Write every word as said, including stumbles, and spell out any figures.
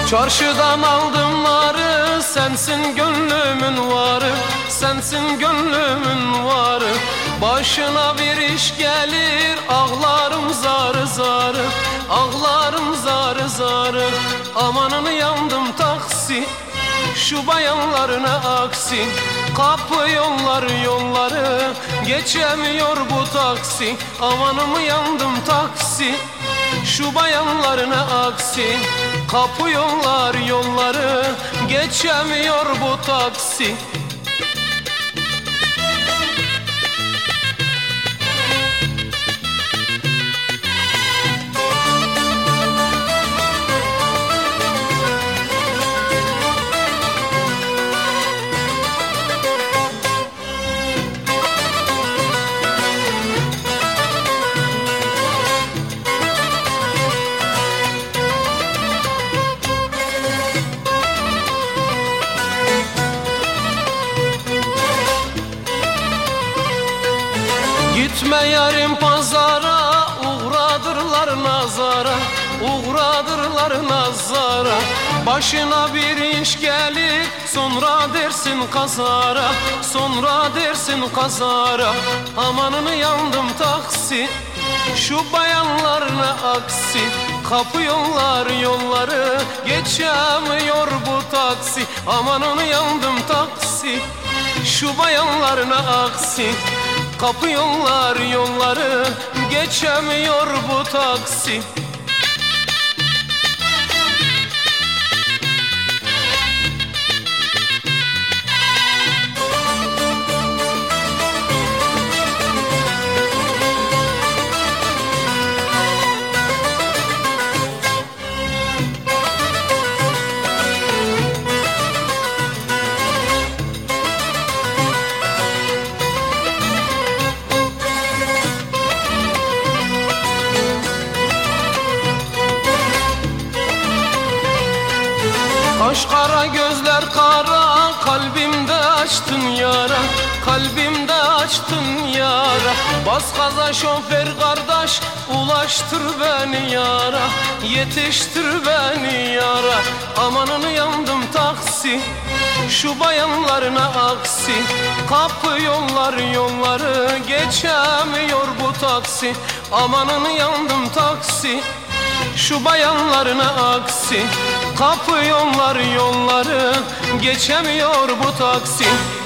Çarşıdan aldım narı, sensin gönlümün varı, sensin gönlümün varı. Başına bir iş gelir, ağlarım zarı zarı, ağlarım zarı zarı. Amanını yandım taksi, şu bayanlarına aksi. Kapı yolları yolları, geçemiyor bu taksi. Amanımı yandım taksi, şu bayanlarına aksi. Kapı yollar yolları, geçemiyor bu taksi. Gitme yarın pazara, uğradırlar nazara, uğradırlar nazara. Başına bir iş gelir, sonra dersin kazara, sonra dersin kazara. Amanını yandım taksi, şu bayanlarına aksi. Kapı yollar yolları, geçemiyor bu taksi. Amanını yandım taksi, şu bayanlarına aksi. Kapı yollar yolları, geçemiyor bu taksi. Kaş kara gözler kara, kalbimde açtın yara, kalbimde açtın yara. Bas gaza şoför kardeş, ulaştır beni yara, yetiştir beni yara. Amanını yandım taksi, şu bayanlarına aksi. Kapı yollar yolları, geçemiyor bu taksi. Amanını yandım taksi, şu bayanlarına aksi. Kapı yollar yolları, geçemiyor bu taksi.